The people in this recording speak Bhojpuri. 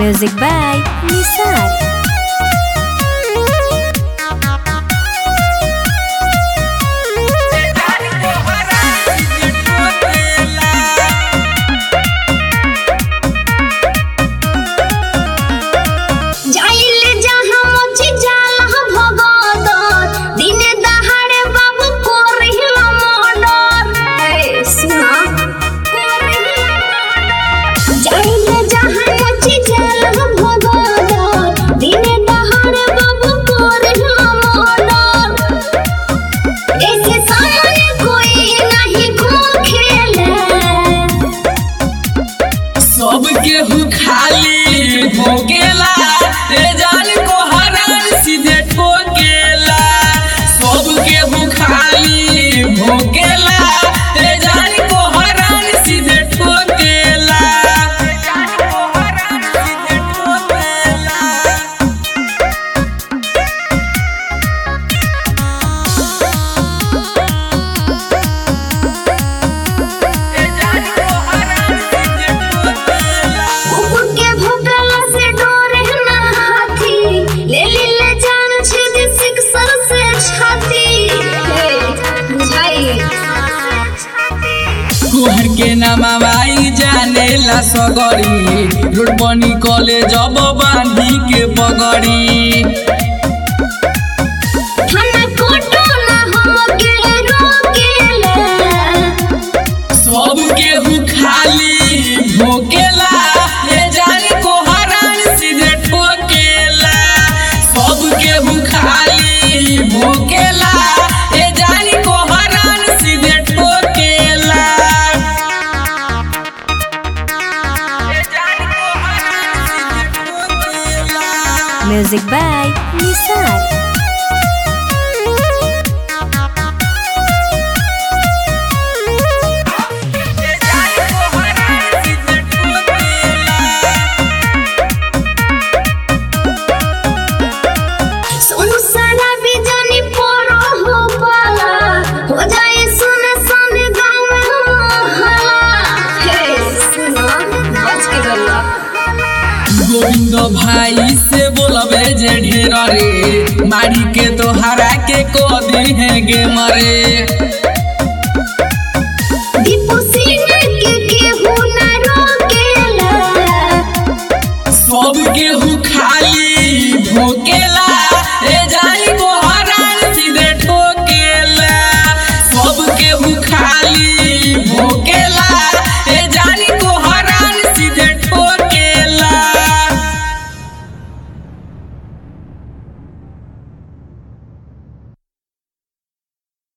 Music by Nisar. केहू खाली हो गेला रे जान को हरान सीधे ठोकेला। सब केहू खाली हो गेला रे जान को हरान सीधे ठोकेला। तोहर के नामाई जानेला सगरी रोड बनी कॉलेज अब बांधी के बगड़ी। सब केहू खाली भोकेला ये जान को हरान सीधे ठोकेला। सब केहू खाली भोकेला ये जान को हरान सीधे ठोकेला। Music by Nisar. गोविंद भाई से बोलबे जे ढेर रे मारी के तोहरा के को दी है गे मरे।